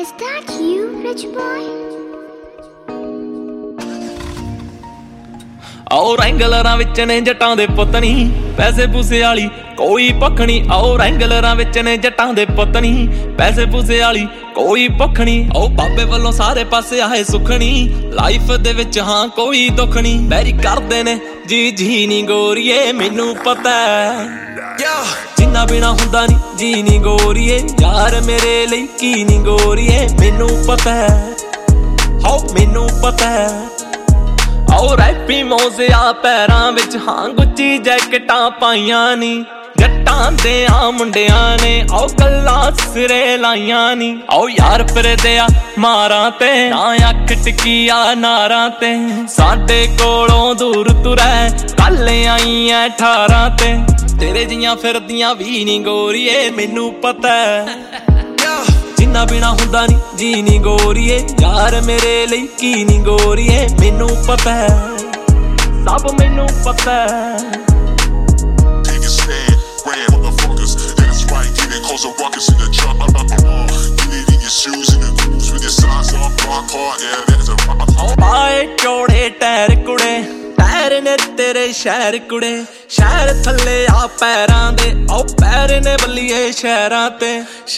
Is that you, rich boy? आओ रैंगलरां विच ने जटां दे पुत्त नी पैसे पूसे वाली कोई भुख नी। आओ रैंगलरां विच ने जटां दे पुत्त नी पैसे पूसे वाली कोई भुख नी। आओ बाबे वल्लों सारे पासे आए सुख नी लाइफ दे विच हां कोई दुख नी। बैरी करदे ने जी जी नी गोरीए मैनू पता है जिन्ना बिना हुंदा नी जी नी गोरीए यार मेरे लई की नी गोरीए मैनू पता है हाओ मैनू पता है। आओ रैपी मोज़िया पैरां विच हां गुच्ची जैकटां पाईयां नी जट्टां दे आ मुंडियां ने आओ गल्लां सिरे लाईयां नी। आओ यार फिरदिया मारां ते ना अख टिकिया नारां ते साडे कोलों दूर तुरै कल आई ऐ 18 ते तेरे जियां फिरदियां भी नी गोरीए मैनू पता है जिन्ना बिना हुंदा नी जी नी गोरीए यार मेरे लई की नी गोरीए मैनू पता है सब मैनू पता है। पाए चौड़े टैर कुड़े पैर ने तेरे शहर कुड़े शहर थले आ पैरां दे आओ पैर ने बल्लिए शहरां ते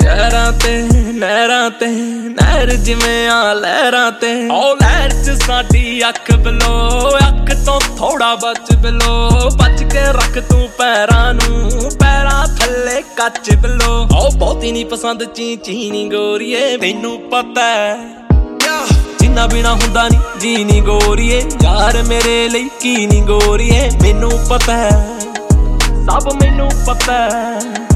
नहर जिवें आ लहरां ते आओ लहर च साडी अख बिलो अख तो थोड़ा बच बिलो बच के रख तू पैरां नू पैरां थले कच बिलो। आओ बहुती नी पसंद ची नी गोरीए मैनू पता है जिन्ना बिना हुंदा नी जी नी गोरीए यार मेरे लई की नी गोरीए मैनू पता है सब मैनू पता है।